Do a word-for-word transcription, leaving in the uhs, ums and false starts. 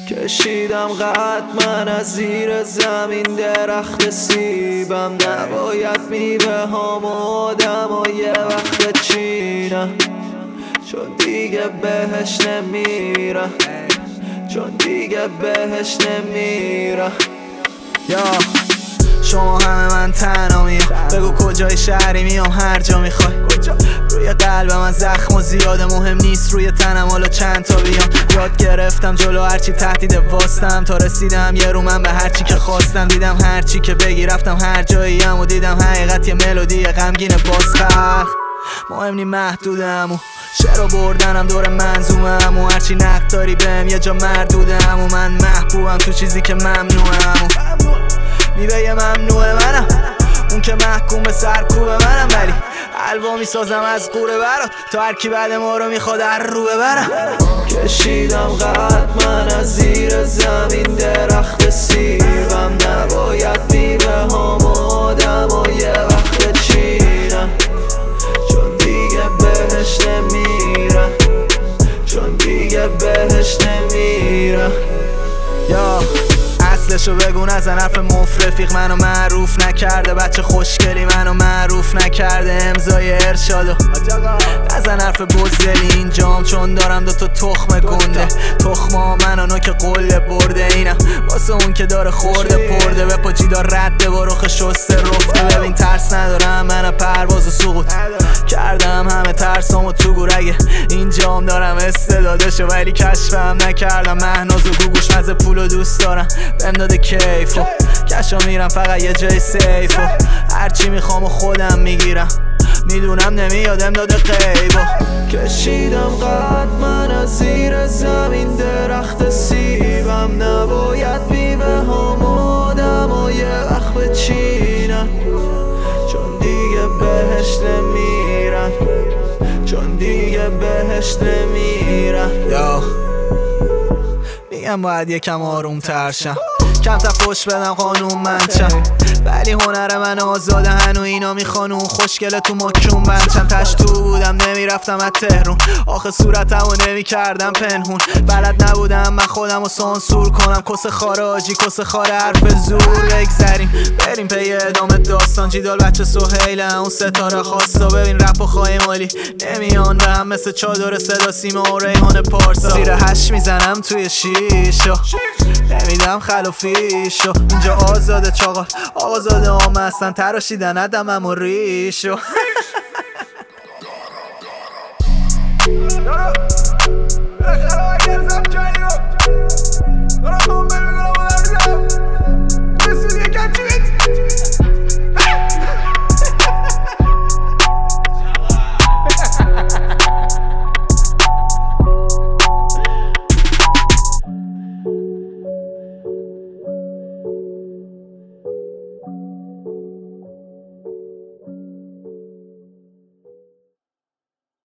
کشیدم قد من از زیر زمین درخت سیبم، نباید میوه هام آدم ها یه وقت چینم، چون دیگه بهش نمیرم، چون دیگه بهش نمیرم. یا شما همه من تنها میام، بگو کجای شهری میام هر جا میخوای. روی قلب من زخم و زیاده، مهم نیست روی تنم حالا چند تا بیام. یاد گرفتم جلو هرچی تهدید واستم، تا رسیدم یه رو من به هرچی که خواستم. دیدم هرچی که بگی رفتم هر جاییم و دیدم حقیقت یه ملودی غمگین بازخلق. مهم نی محدودم و شعر و بردنم دور منظومم، و هرچی نقد داری بهم یه جا مردودم، و من محبوبم تو چیزی که ممنوعم. میوه ممنوع منم، اون که محکوم به سرکوب منم، ولی حلوا میسازم از قوره برات تا هر کی بعد ما رو میخواد هر رو ببرم. کشیدم قد من از زیر زمین درخت سیبم، نباید میوه هام آدم ها یه وقت چینم، چون دیگه بهش نمیرم، چون دیگه بهش نمیرم. یا اصلشو بگو نزن حرف مفرفیق، منو معروف نکرده، بچه خوشگلی منو معروف نکرده، امضای ارشادو نزن حرف بزدلی اینجام، چون دارم دوتا تخم گنده، تخما منو نوک قله برده، اینم واسه اون که داره خورده پرده، به پا جیدار رده با رخ شسته رفته. ببین ترس ندارم من پرواز و سقوط کردم، همه ترسامو تو گورگه اینجام دارم استعدادشو، ولی کشفم نکردم. مهناز و گوگوش مزه پولو دوست دارم، بهم داده کیفو کشا میرم فقط یه جای سیفو، هرچی میخوام و خودم میگیرم، میدونم نمیادم داده غیبو. کشیدم قد من از زیر زمین درخت سیبم، نباید میوه هام آدم ها یه وقت بچینم، چون دیگه بهش نمیرم، چون دیگه بهش نمیرم. یا میگم باید یکم آروم ترشم، کم تفوش بدم قانون منچم، ولی هنر من آزاده هنو اینا میخوان اون خوشگله تو مکون بنچم. تش تو بودم نمیرفتم از تهرون، آخه صورتمو نمیکردم پنهون، بلد نبودم من خودمو سانسور کنم، کس خاره آجی کس خاره حرف زور. بگذریم بریم پی ادامه داستان، جیدال بچه سهیله اون ستاره خواستا، ببین رپ و خواهی مالی نمیان به هم مثل چادر صدا سیما و ریحان پارسا، زیر هش میزنم توی شیشو نمیدم خلافیشو، اینجا آزاده چاقال آزاده آمه هستن، تراشیدن ادمم و ریشو